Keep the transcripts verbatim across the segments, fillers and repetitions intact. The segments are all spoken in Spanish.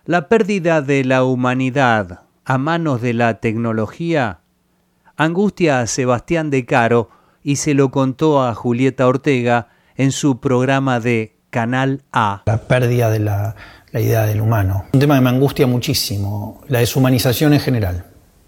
La pérdida de la humanidad a manos de la tecnología angustia a Sebastián De Caro y se lo contó a Julieta Ortega en su programa de Canal A. La pérdida de la, la idea del humano. Un tema que me angustia muchísimo, la deshumanización en general,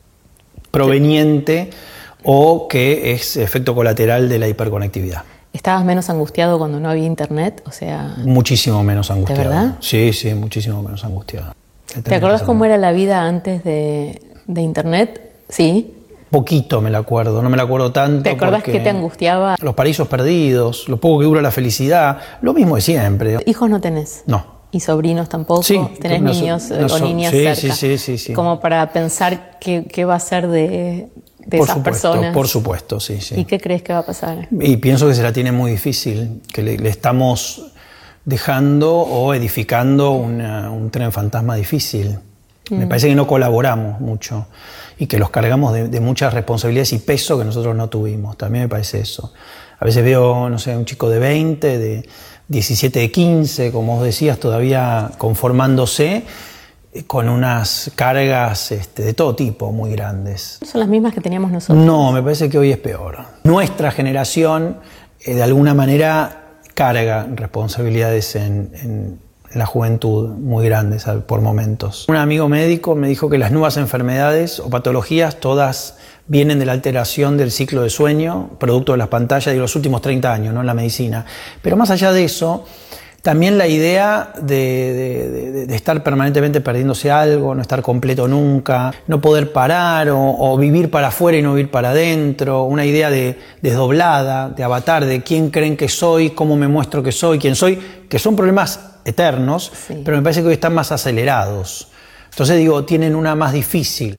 proveniente o que es efecto colateral de la hiperconectividad. ¿Estabas menos angustiado cuando no había internet? O sea, muchísimo menos angustiado. ¿De verdad? Sí, sí, muchísimo menos angustiado. ¿Te acordás cómo era la vida antes de, de internet? Sí. Poquito me la acuerdo, no me la acuerdo tanto. ¿Te acordás que te angustiaba? Los paraísos perdidos, lo poco que dura la felicidad, lo mismo de siempre. ¿Hijos no tenés? No. ¿Y sobrinos tampoco? Sí. ¿Tenés no, niños no, o niñas sí, cerca? Sí, sí, sí, sí. Como para pensar qué, qué va a ser de, de por esas supuesto, personas. Por supuesto, sí, sí. ¿Y qué crees que va a pasar? Y pienso que se la tiene muy difícil, que le, le estamos dejando o edificando una, un tren fantasma difícil. Mm. Me parece que no colaboramos mucho y que los cargamos de, de muchas responsabilidades y peso que nosotros no tuvimos. También me parece eso. A veces veo, no sé, un chico de veinte, de diecisiete, de quince, como vos decías, todavía conformándose con unas cargas este, de todo tipo muy grandes. ¿Son las mismas que teníamos nosotros? No, me parece que hoy es peor. Nuestra generación, eh, de alguna manera, carga responsabilidades en, en, en la juventud muy grandes por momentos. Un amigo médico me dijo que las nuevas enfermedades o patologías todas vienen de la alteración del ciclo de sueño, producto de las pantallas de los últimos treinta años, ¿no? En la medicina. Pero más allá de eso, también la idea de, de, de, de estar permanentemente perdiéndose algo, no estar completo nunca, no poder parar o, o vivir para afuera y no vivir para adentro, una idea de desdoblada, de avatar, de quién creen que soy, cómo me muestro que soy, quién soy, que son problemas eternos, sí. Pero me parece que hoy están más acelerados. Entonces digo, tienen una más difícil.